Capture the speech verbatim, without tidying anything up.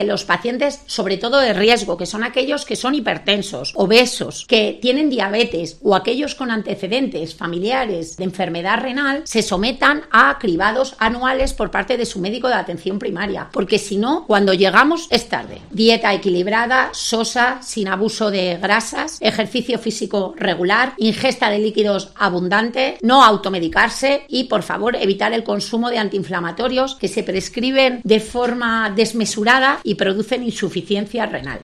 Los pacientes, sobre todo de riesgo, que son aquellos que son hipertensos, obesos, que tienen diabetes o aquellos con antecedentes familiares de enfermedad renal, se sometan a cribados anuales por parte de su médico de atención primaria, porque si no, cuando llegamos es tarde. Dieta equilibrada, sosa, sin abuso de grasas, ejercicio físico regular, ingesta de líquidos abundante, no automedicarse y, por favor, evitar el consumo de antiinflamatorios que se prescriben de forma desmesurada y producen insuficiencia renal.